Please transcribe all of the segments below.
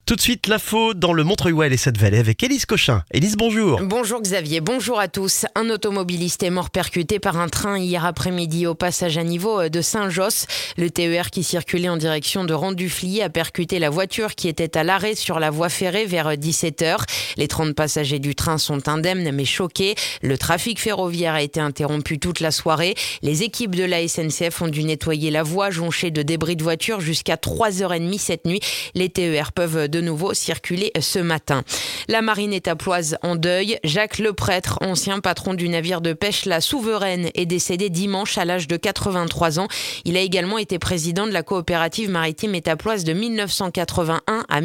Tout de suite, l'info dans le Montreuil et les Sept-Vallées avec Élise Cochin. Élise, bonjour. Bonjour Xavier, bonjour à tous. Un automobiliste est mort percuté par un train hier après-midi au passage à niveau de Saint-Josse. Le TER qui circulait en direction de Rang-du-Fliers a percuté la voiture qui était à l'arrêt sur la voie ferrée vers 17h. Les 30 passagers du train sont indemnes mais choqués. Le trafic ferroviaire a été interrompu toute la soirée. Les équipes de la SNCF ont dû nettoyer la voie jonchée de débris de voitures jusqu'à 3h30 cette nuit. Les TER peuvent de nouveau circuler ce matin. La marine étaploise en deuil. Jacques Leprêtre, ancien patron du navire de pêche La Souveraine, est décédé dimanche à l'âge de 83 ans. Il a également été président de la coopérative maritime étaploise de 1981 à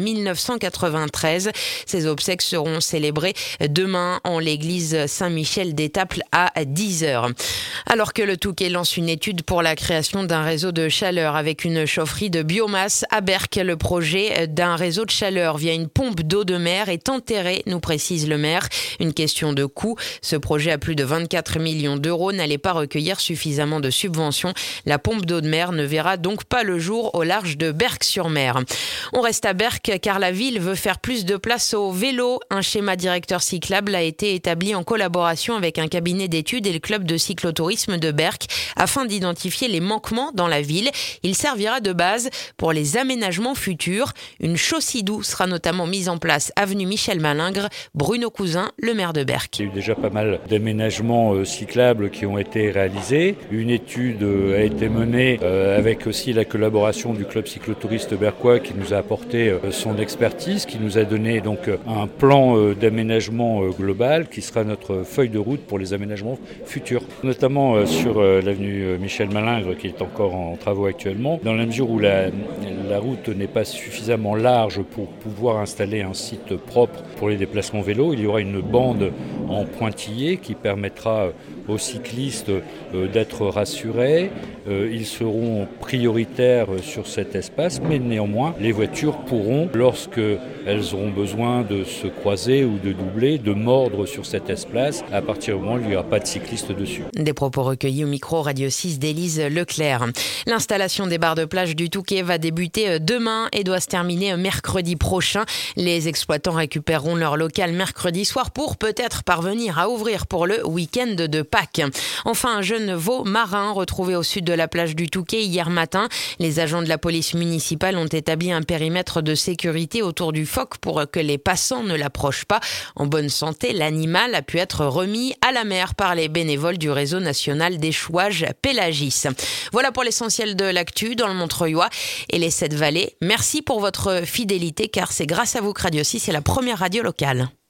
1993. Ses obsèques seront célébrées demain en l'église Saint-Michel d'Étaples à 10h. Alors que le Touquet lance une étude pour la création d'un réseau de chaleur avec une chaufferie de biomasse à Berck, le projet d'un réseau de chaleur via une pompe d'eau de mer est enterré, nous précise le maire. Une question de coût. Ce projet à plus de 24 millions d'euros n'allait pas recueillir suffisamment de subventions. La pompe d'eau de mer ne verra donc pas le jour au large de Berck-sur-Mer. On reste à Berck car la ville veut faire plus de place au vélo. Un schéma directeur cyclable a été établi en collaboration avec un cabinet d'études et le club de cyclotourisme de Berck afin d'identifier les manquements dans la ville. Il servira de base pour les aménagements futurs. Une chaussidou sera notamment mise en place avenue Michel Malingre. Bruno Cousin, le maire de Berck. Il y a eu déjà pas mal d'aménagements cyclables qui ont été réalisés. Une étude a été menée avec aussi la collaboration du club cyclotouriste berquois qui nous a apporté son expertise, qui nous a donné donc un plan d'aménagement global qui sera notre feuille de route pour les aménagements futurs. Notamment sur l'avenue Michel Malingre qui est encore en travaux actuellement, dans la mesure où la route n'est pas suffisamment large pour pouvoir installer un site propre pour les déplacements vélo. Il y aura une bande en pointillé qui permettra aux cyclistes d'être rassurés. Ils seront prioritaires sur cet espace, mais néanmoins, les voitures pourront, lorsqu'elles auront besoin de se croiser ou de doubler, de mordre sur cet espace, à partir du moment où il n'y aura pas de cyclistes dessus. Des propos recueillis au micro Radio 6 d'Élise Leclerc. L'installation des bars de plage du Touquet va débuter demain et doit se terminer mercredi prochain. Les exploitants récupéreront leur local mercredi soir pour peut-être parvenir à ouvrir pour le week-end de Pâques. Enfin, un jeune veau marin retrouvé au sud de la plage du Touquet hier matin. Les agents de la police municipale ont établi un périmètre de sécurité autour du phoque pour que les passants ne l'approchent pas. En bonne santé, l'animal a pu être remis à la mer par les bénévoles du réseau national d'échouage Pélagis. Voilà pour l'essentiel de l'actu dans le Montreuil et les Sept-Vallées. Merci pour votre fidélité car c'est grâce à vous que Radio 6 est la première radio locale.